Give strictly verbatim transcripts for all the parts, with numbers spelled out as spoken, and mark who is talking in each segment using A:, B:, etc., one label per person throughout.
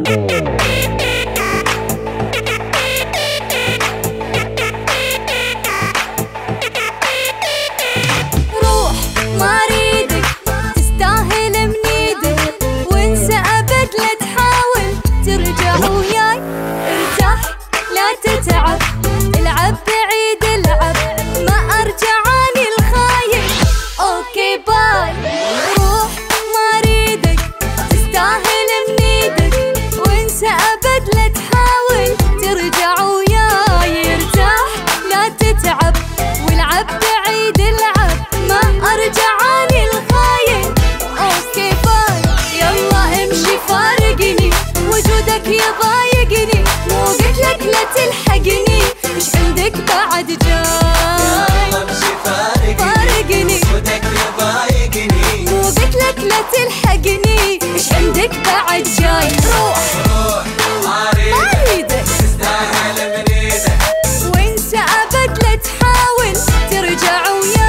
A: تتعب، العب بعيد العب، ما ارجع اني الخاين. اوكي باي، روح ما اريدك، تستاهل من ايدك، وانسى ابد لا تحاول ترجع وياي. ارتاح لا تتعب، والعب بعيد العب، ما ارجع اني الخاين. اوكي باي، يلا امشي فارقني، وجودك يضايقني، مو قلت لك لا تلحقني، ايش عندك بعد جاي؟
B: يلا امشي فارقني، وجودك يضايقني،
A: مو قلت لك لا تلحقني، ايش عندك بعد جاي؟ روح
B: روح ما اريدك، تستاهل من ايدك،
A: وانسى ابد لا تحاول ترجع وياي.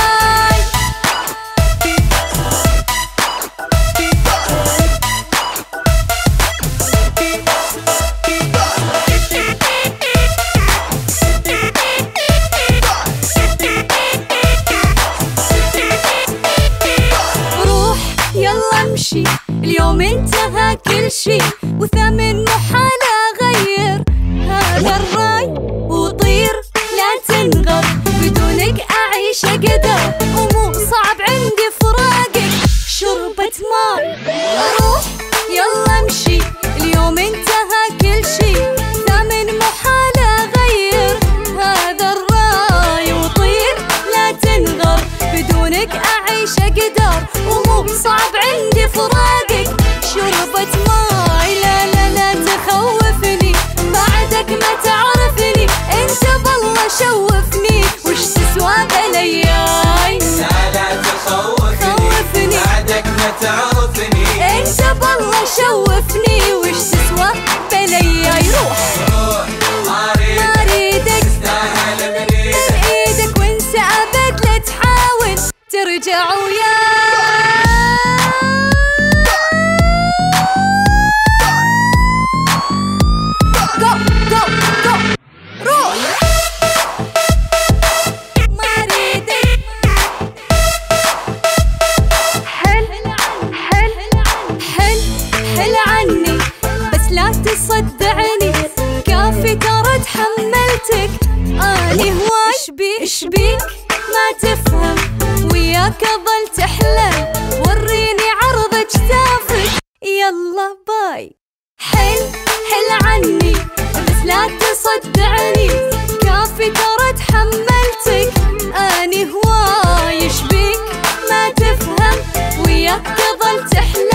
A: اليوم انتهى كل شي، وثمن محالة غير هذا الراي وطير، لا تنغر بدونك اعيش اقدر، ومو صعب عندي فراقك شربة ماي. روح يلا امشي، اليوم انتهى كل شي، ثمن محالة غير هذا الراي وطير، لا تنغر بدونك اعيش اقدر، ومو صعب عندي فراقك شربة ماي. لا لا لا تخوفني، بعدك ما تعرفني، انت بالله شوفني، وش تسوى بلياي؟
B: لا لا تخوفني، بعدك ما تعرفني،
A: انت بالله شوفني، وش تسوى بلياي؟ روح
B: روح ما اريدك، تستاهل من
A: ايدك، وانسى ابد لا تحاول ترجع وياي. صدعني كافي ترى تحملتك، اني هواي ايش بيك ما تفهم، وياك اظل تحلم، وريني عرض اجتافك يلا باي. حل حل عني بس لا تصدعني، كافي ترى تحملتك، اني هواي ايش بيك ما تفهم، وياك اظل تحلم.